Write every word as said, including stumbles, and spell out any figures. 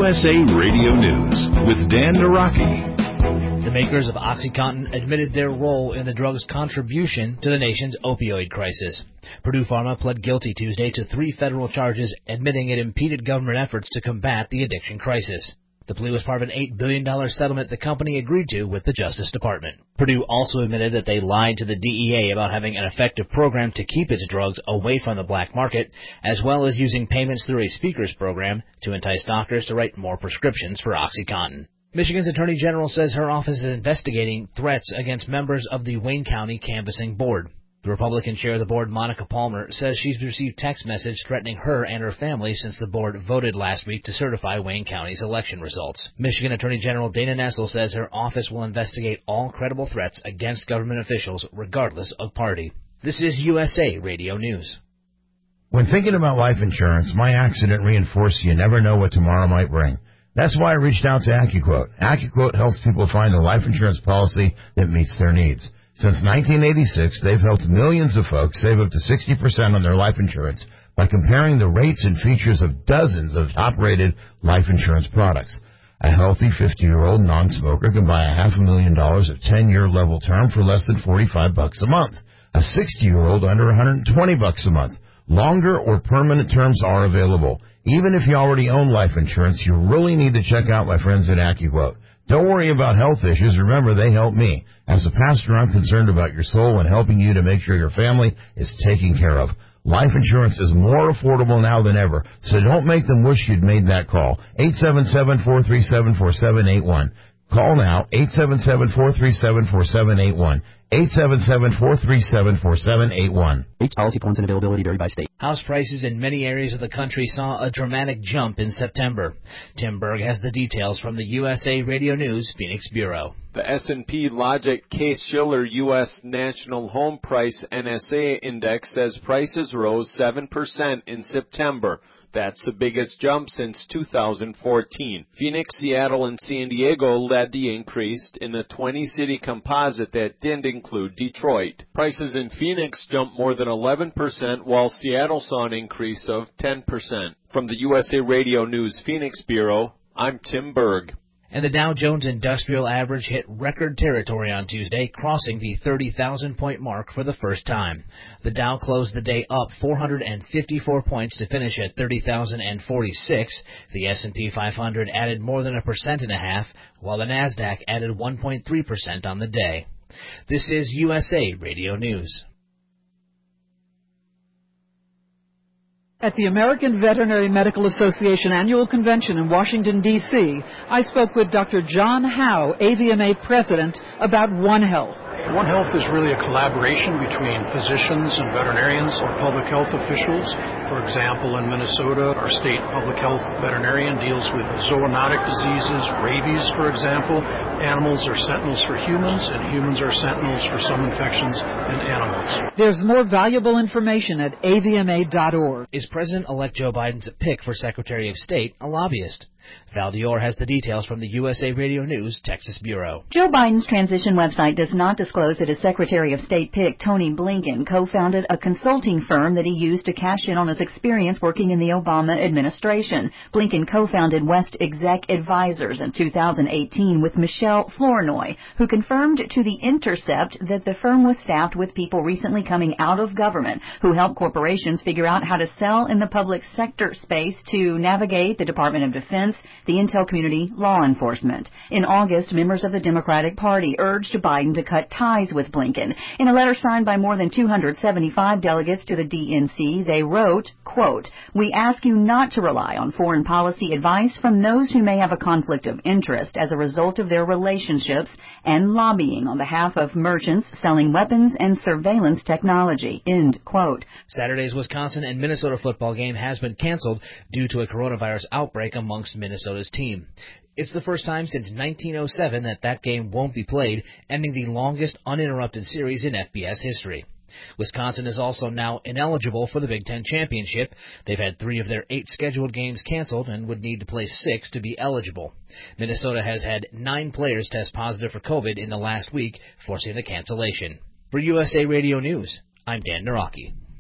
U S A Radio News with Dan Naraki. The makers of OxyContin admitted their role in the drug's contribution to the nation's opioid crisis. Purdue Pharma pled guilty Tuesday to three federal charges, admitting it impeded government efforts to combat the addiction crisis. The plea was part of an eight billion dollars settlement the company agreed to with the Justice Department. Purdue also admitted that they lied to the D E A about having an effective program to keep its drugs away from the black market, as well as using payments through a speakers program to entice doctors to write more prescriptions for OxyContin. Michigan's Attorney General says her office is investigating threats against members of the Wayne County Canvassing Board. The Republican chair of the board, Monica Palmer, says she's received text messages threatening her and her family since the board voted last week to certify Wayne County's election results. Michigan Attorney General Dana Nessel says her office will investigate all credible threats against government officials, regardless of party. This is U S A Radio News. When thinking about life insurance, my accident reinforced you never know what tomorrow might bring. That's why I reached out to AccuQuote. AccuQuote helps people find a life insurance policy that meets their needs. Since nineteen eighty-six, they've helped millions of folks save up to sixty percent on their life insurance by comparing the rates and features of dozens of top-rated life insurance products. A healthy fifty-year-old non-smoker can buy a half a million dollars of ten-year level term for less than forty-five bucks a month. A sixty-year-old under one hundred twenty bucks a month. Longer or permanent terms are available. Even if you already own life insurance, you really need to check out my friends at AccuQuote. Don't worry about health issues. Remember, they help me. As a pastor, I'm concerned about your soul and helping you to make sure your family is taken care of. Life insurance is more affordable now than ever, so don't make them wish you'd made that call. eight seven seven, four three seven, four seven eight one. Call now, eight seven seven, four three seven, four seven eight one. eight seven seven, four three seven, four seven eight one. Each policy points and availability vary by state. House prices in many areas of the country saw a dramatic jump in September. Tim Berg has the details from the U S A Radio News Phoenix Bureau. The S and P Logic Case-Shiller U S National Home Price N S A Index says prices rose seven percent in September. That's the biggest jump since two thousand fourteen. Phoenix, Seattle, and San Diego led the increase in a twenty-city composite that didn't include Detroit. Prices in Phoenix jumped more than eleven percent, while Seattle saw an increase of ten percent. From the U S A Radio News Phoenix Bureau, I'm Tim Berg. And the Dow Jones Industrial Average hit record territory on Tuesday, crossing the thirty thousand point mark for the first time. The Dow closed the day up four hundred fifty-four points to finish at thirty thousand forty-six. The S and P five hundred added more than a percent and a half, while the NASDAQ added one point three percent on the day. This is U S A Radio News. At the American Veterinary Medical Association Annual Convention in Washington, D C, I spoke with Doctor John Howe, A V M A President, about One Health. One Health is really a collaboration between physicians and veterinarians or public health officials. For example, in Minnesota, our state public health veterinarian deals with zoonotic diseases, rabies, for example. Animals are sentinels for humans, and humans are sentinels for some infections in animals. There's more valuable information at A V M A dot org. Is President-elect Joe Biden's pick for Secretary of State a lobbyist? Val Dior has the details from the U S A Radio News Texas Bureau. Joe Biden's transition website does not disclose that his Secretary of State pick, Tony Blinken, co-founded a consulting firm that he used to cash in on his experience working in the Obama administration. Blinken co-founded West Exec Advisors in two thousand eighteen with Michelle Flournoy, who confirmed to The Intercept that the firm was staffed with people recently coming out of government who help corporations figure out how to sell in the public sector space to navigate the Department of Defense, the intel community, law enforcement. In August, members of the Democratic Party urged Biden to cut ties with Blinken. In a letter signed by more than two hundred seventy-five delegates to the D N C, they wrote, quote, "We ask you not to rely on foreign policy advice from those who may have a conflict of interest as a result of their relationships and lobbying on behalf of merchants selling weapons and surveillance technology," end quote. Saturday's Wisconsin and Minnesota football game has been canceled due to a coronavirus outbreak amongst Minnesota's team. It's the first time since nineteen oh seven that that game won't be played, ending the longest uninterrupted series in F B S history. Wisconsin is also now ineligible for the Big Ten Championship. They've had three of their eight scheduled games canceled and would need to play six to be eligible. Minnesota has had nine players test positive for COVID in the last week, forcing the cancellation. For U S A Radio News, I'm Dan Naraki.